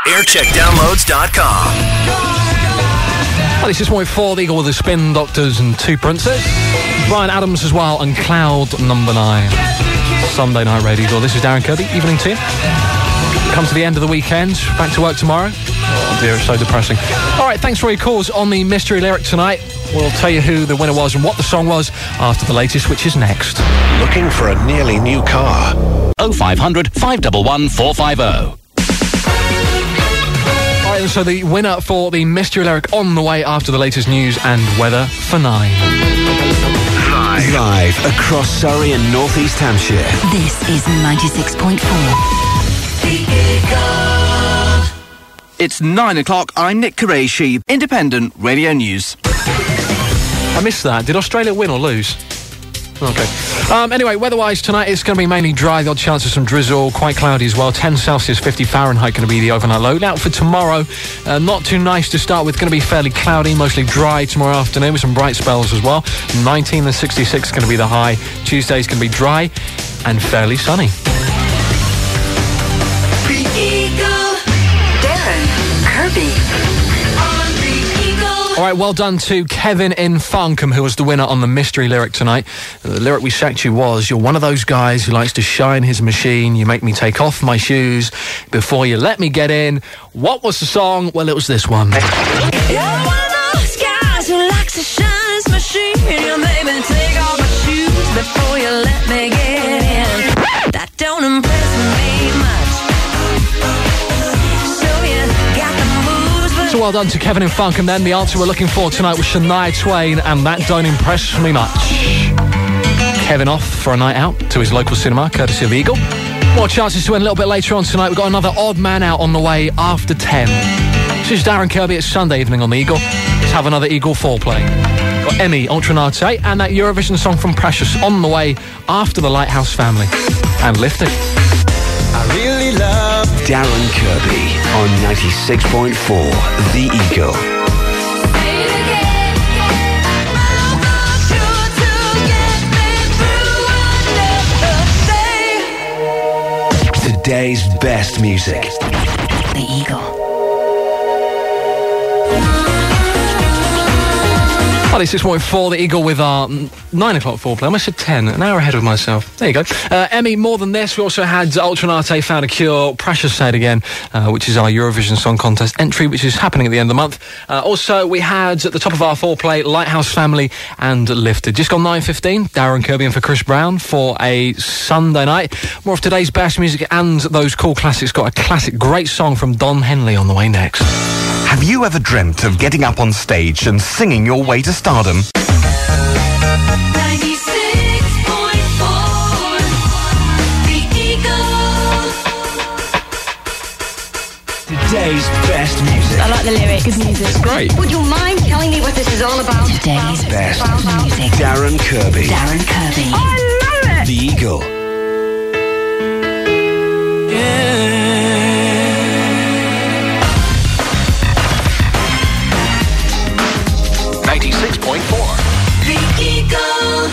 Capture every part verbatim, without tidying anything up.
aircheck downloads dot com. Well, it's just one for the Eagle with the Spin Doctors and Two Princes. Brian Adams as well, and Cloud Number Nine. Sunday Night Radio. This is Darren Kirby, evening to you. Come to the end of the weekend, back to work tomorrow. Oh dear, it's so depressing. All right, thanks for your calls on the mystery lyric tonight. We'll tell you who the winner was and what the song was after the latest, which is next. Looking for a nearly new car? oh five hundred, five one one, four five oh. All right, and so the winner for the mystery lyric on the way after the latest news and weather for nine. Live. Live across Surrey and North East Hampshire. This is ninety-six point four. It's nine o'clock. I'm Nick Qureshi, Independent Radio News. I missed that. Did Australia win or lose? Okay. Um, anyway, weather-wise, tonight it's going to be mainly dry. The odd chance of some drizzle, quite cloudy as well. ten Celsius, fifty Fahrenheit going to be the overnight low. Now for tomorrow, uh, not too nice to start with. Going to be fairly cloudy, mostly dry tomorrow afternoon with some bright spells as well. nineteen and sixty-six going to be the high. Tuesday's going to be dry and fairly sunny. The Eagle. Darren Kirby. All right, well done to Kevin in Farncombe, who was the winner on the mystery lyric tonight. The lyric we sacked you was, you're one of those guys who likes to shine his machine. You make me take off my shoes before you let me get in. What was the song? Well, it was this one. You're one of those guys who likes to shine his machine. You make me take off my shoes before you let me get in. That don't impress me much. So well done to Kevin in Farncombe then. The answer we're looking for tonight was Shania Twain, and that don't impress me much. Kevin off for a night out to his local cinema, courtesy of Eagle. More chances to win a little bit later on tonight. We've got another odd man out on the way after ten. This is Darren Kirby. It's Sunday evening on the Eagle. Let's have another Eagle foreplay. Got Emmy, Ultranate, and that Eurovision song from Precious on the way after the Lighthouse Family. And Lifted. I really love Darren Kirby on ninety-six point four, The Eagle. Today's best music. The Eagle. Well, it's six point four, The Eagle with our nine o'clock foreplay. I almost said ten, an hour ahead of myself. There you go. Uh, Emmy, more than this, we also had Ultranate, Found a Cure, Precious Say It Again, uh, which is our Eurovision Song Contest entry, which is happening at the end of the month. Uh, also, we had, at the top of our foreplay, Lighthouse Family and Lifted. Just gone nine fifteen, Darren Kirby and for Chris Brown for a Sunday night. More of today's best music and those cool classics. Got a classic, great song from Don Henley on the way next. Have you ever dreamt of getting up on stage and singing your way to stardom? ninety-six point four, The Eagle. Today's best music. I like the lyrics. Good music. It's great. Would you mind telling me what this is all about? Today's Best music. Darren Kirby. Darren Kirby. I love it. The Eagle. ninety-six point four. The Eagle.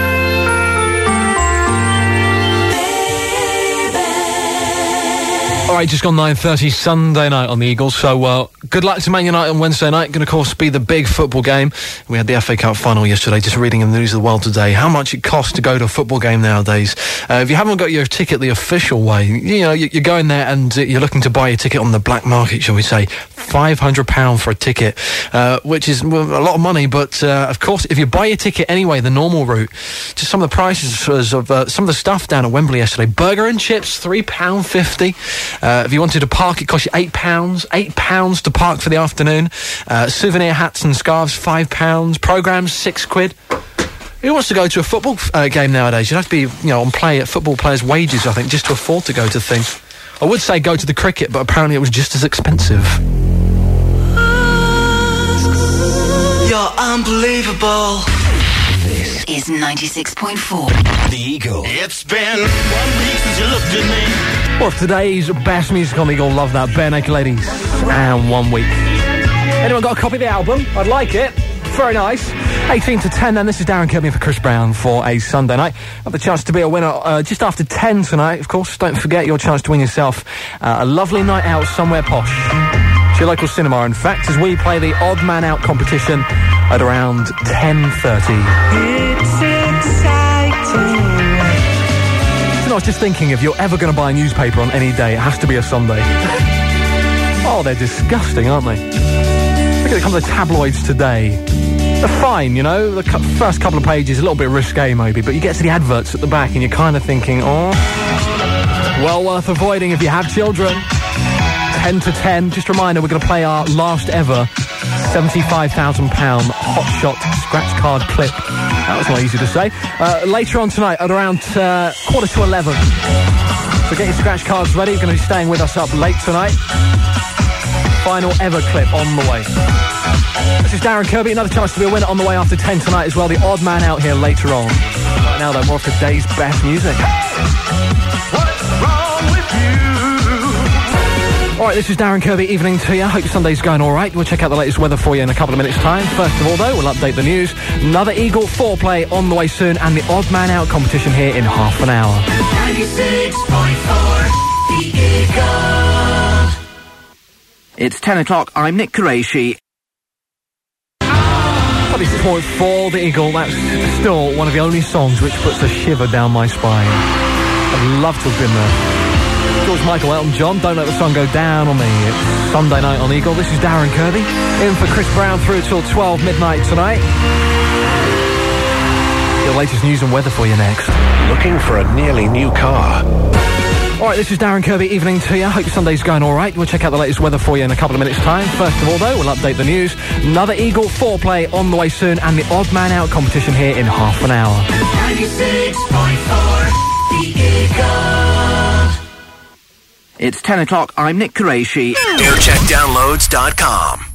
All right, just gone nine thirty Sunday night on the Eagles. So, uh, good luck to Man United on Wednesday night. Going to, of course, be the big football game. We had the F A Cup final yesterday. Just reading in the news of the world today, how much it costs to go to a football game nowadays. Uh, if you haven't got your ticket the official way, you know, you're going there and you're looking to buy a ticket on the black market, shall we say, five hundred pounds for a ticket, uh, which is well, a lot of money. But, uh, of course, if you buy your ticket anyway, the normal route, just some of the prices of uh, some of the stuff down at Wembley yesterday. Burger and chips, three pounds fifty. Uh, if you wanted to park, it cost you eight pounds. eight pounds to park for the afternoon. Uh, souvenir hats and scarves, five pounds. Programmes, six quid. Who wants to go to a football uh, game nowadays? You'd have to be, you know, on play football players' wages, I think, just to afford to go to things. I would say go to the cricket, but apparently it was just as expensive. You're unbelievable. This is ninety-six point four. The Eagle. It's been one week since you looked at me. Well, today's best music on the Eagle, love that. Bare Naked Ladies. And one week. Anyone got a copy of the album? I'd like it. very nice. eighteen to ten then, this is Darren Kirby for Chris Brown for a Sunday night. Have the chance to be a winner uh, just after ten tonight. Of course, don't forget your chance to win yourself uh, a lovely night out somewhere posh. To your local cinema, in fact, as we play the Odd Man Out competition at around ten thirty. It's exciting. I was just thinking, if you're ever going to buy a newspaper on any day, it has to be a Sunday. Oh, they're disgusting, aren't they? Look at a couple of tabloids today. They're fine, you know, the cu- first couple of pages, a little bit risque maybe, but you get to the adverts at the back and you're kind of thinking, oh, well worth avoiding if you have children. ten to ten, just a reminder, we're going to play our last ever seventy-five thousand pounds Hot Shot scratch card clip. That was not easy to say. Uh, later on tonight at around uh, quarter to eleven. So get your scratch cards ready. You're going to be staying with us up late tonight. Final ever clip on the way. This is Darren Kirby. Another chance to be a winner on the way after ten tonight as well. The Odd Man Out here later on. Right now though, more of today's best music. What's wrong with you? Alright, this is Darren Kirby, evening to you. Hope Sunday's going alright. We'll check out the latest weather for you in a couple of minutes' time. First of all, though, we'll update the news. Another Eagle foreplay on the way soon, and the Odd Man Out competition here in half an hour. ninety-six point four, The Eagle. It's ten o'clock. I'm Nick Qureshi. ninety-six point four, The Eagle. That's still one of the only songs which puts a shiver down my spine. I'd love to have been there. George Michael, Elton John, Don't Let the Sun Go Down on Me. It's Sunday night on Eagle. This is Darren Kirby, in for Chris Brown through till twelve midnight tonight. The latest news and weather for you next. Looking for a nearly new car? Alright, this is Darren Kirby, evening to you. Hope Sunday's going alright. We'll check out the latest weather for you in a couple of minutes' time. First of all, though, we'll update the news. Another Eagle foreplay on the way soon, and the Odd Man Out competition here in half an hour. ninety-six point four, The Eagle. It's ten o'clock. I'm Nick Qureshi. air check downloads dot com.